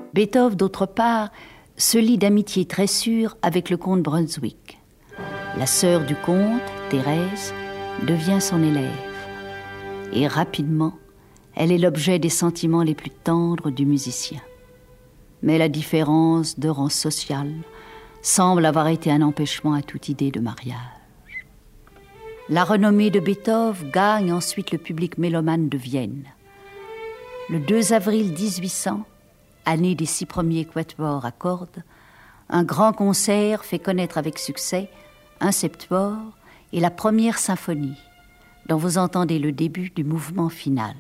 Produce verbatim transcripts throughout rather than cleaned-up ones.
Beethoven, d'autre part, se lie d'amitié très sûre avec le comte Brunswick. La sœur du comte, Thérèse, devient son élève. Et rapidement, elle est l'objet des sentiments les plus tendres du musicien. Mais la différence de rang social semble avoir été un empêchement à toute idée de mariage. La renommée de Beethoven gagne ensuite le public mélomane de Vienne. Le deux avril dix-huit cents, année des six premiers quatuors à cordes, un grand concert fait connaître avec succès un septuor et la première symphonie, dont vous entendez le début du mouvement final.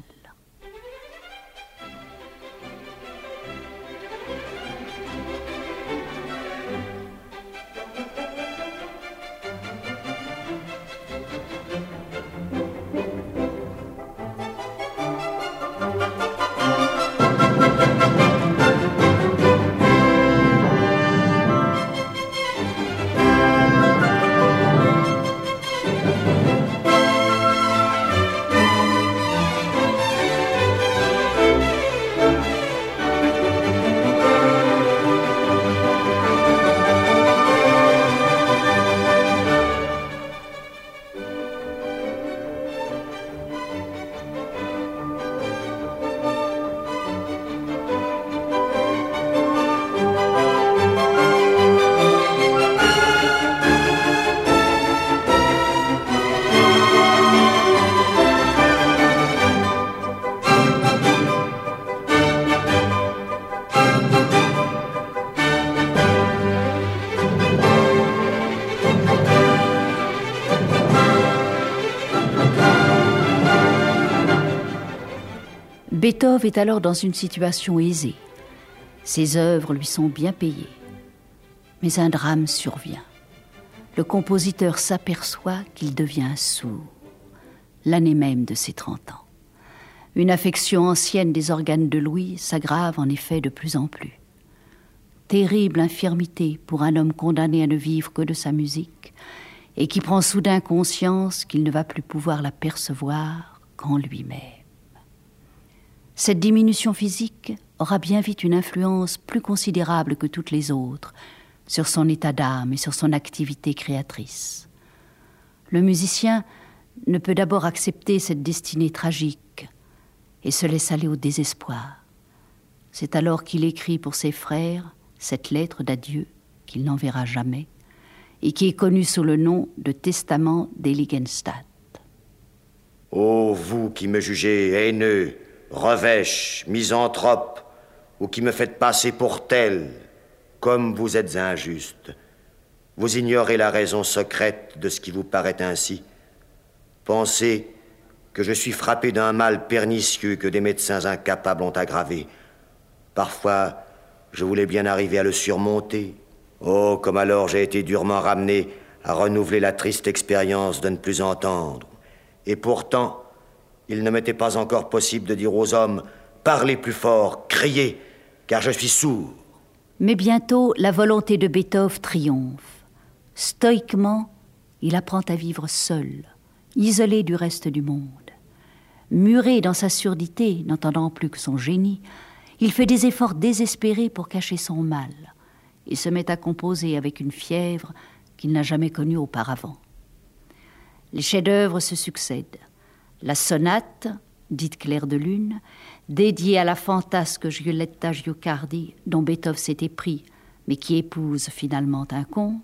Beethoven est alors dans une situation aisée. Ses œuvres lui sont bien payées. Mais un drame survient. Le compositeur s'aperçoit qu'il devient sourd, l'année même de ses trente ans. Une affection ancienne des organes de l'ouïe s'aggrave en effet de plus en plus. Terrible infirmité pour un homme condamné à ne vivre que de sa musique et qui prend soudain conscience qu'il ne va plus pouvoir la percevoir qu'en lui-même. Cette diminution physique aura bien vite une influence plus considérable que toutes les autres sur son état d'âme et sur son activité créatrice. Le musicien ne peut d'abord accepter cette destinée tragique et se laisse aller au désespoir. C'est alors qu'il écrit pour ses frères cette lettre d'adieu qu'il n'enverra jamais et qui est connue sous le nom de Testament d'Heiligenstadt. Ô vous qui me jugez haineux, revêche, misanthrope, ou qui me faites passer pour tel, comme vous êtes injuste. Vous ignorez la raison secrète de ce qui vous paraît ainsi. Pensez que je suis frappé d'un mal pernicieux que des médecins incapables ont aggravé. Parfois, je voulais bien arriver à le surmonter. Oh, comme alors j'ai été durement ramené à renouveler la triste expérience de ne plus entendre. Et pourtant, il ne m'était pas encore possible de dire aux hommes « Parlez plus fort, criez, car je suis sourd ». Mais bientôt, la volonté de Beethoven triomphe. Stoïquement, il apprend à vivre seul, isolé du reste du monde. Muré dans sa surdité, n'entendant plus que son génie, il fait des efforts désespérés pour cacher son mal et se met à composer avec une fièvre qu'il n'a jamais connue auparavant. Les chefs-d'œuvre se succèdent. La sonate, dite Clair de Lune, dédiée à la fantasque Giulietta Giocardi, dont Beethoven s'était pris, mais qui épouse finalement un comte.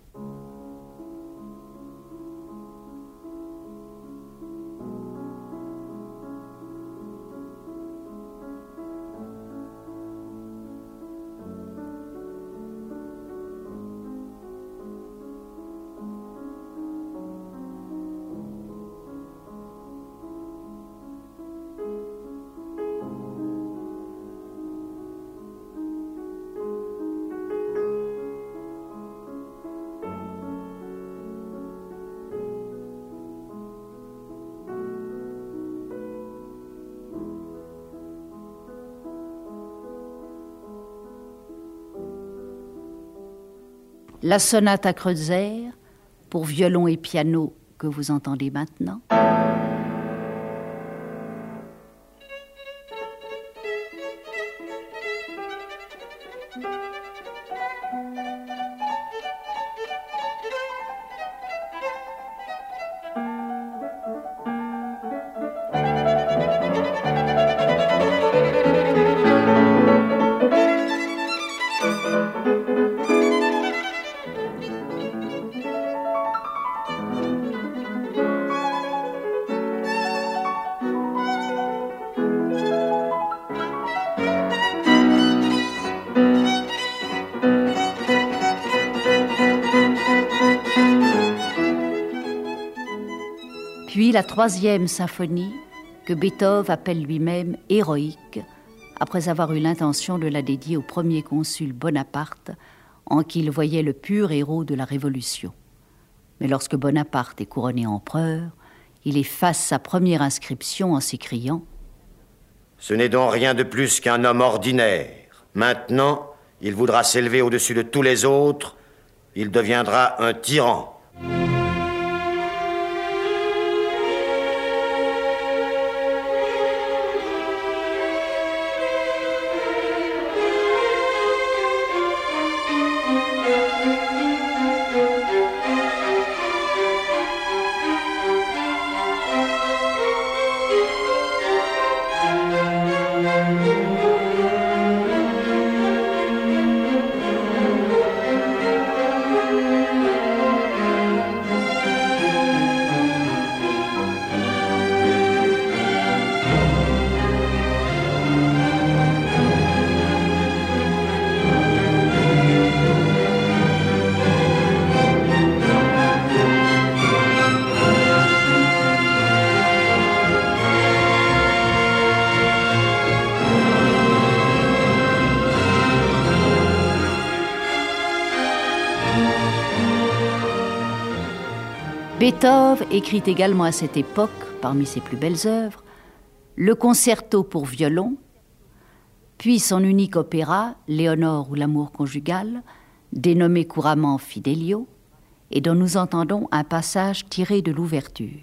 La sonate à Kreutzer, pour violon et piano que vous entendez maintenant. Puis la troisième symphonie, que Beethoven appelle lui-même héroïque, après avoir eu l'intention de la dédier au premier consul Bonaparte, en qui il voyait le pur héros de la Révolution. Mais lorsque Bonaparte est couronné empereur, il efface sa première inscription en s'écriant « Ce n'est donc rien de plus qu'un homme ordinaire. Maintenant, il voudra s'élever au-dessus de tous les autres. Il deviendra un tyran. » Beethoven écrit également à cette époque, parmi ses plus belles œuvres, le concerto pour violon, puis son unique opéra, Léonore ou l'amour conjugal, dénommé couramment Fidelio, et dont nous entendons un passage tiré de l'ouverture.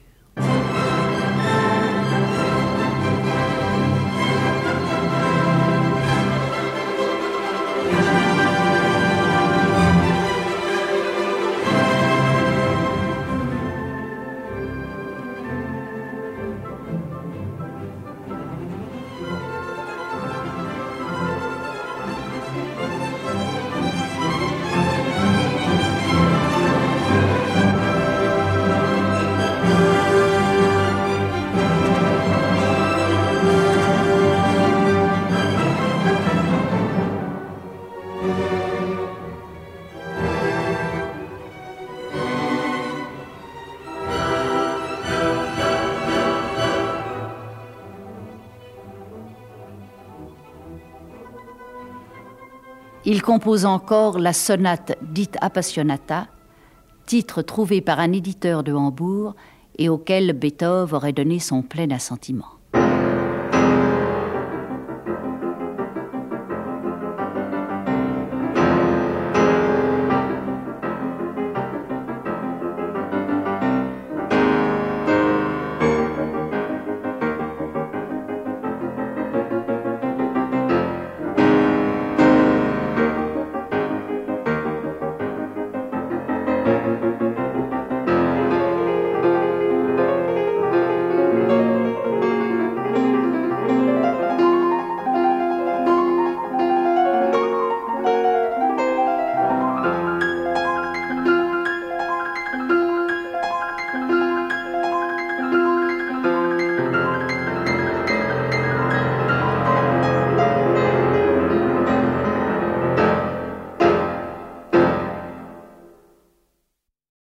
Il compose encore la sonate dite Appassionata, titre trouvé par un éditeur de Hambourg et auquel Beethoven aurait donné son plein assentiment.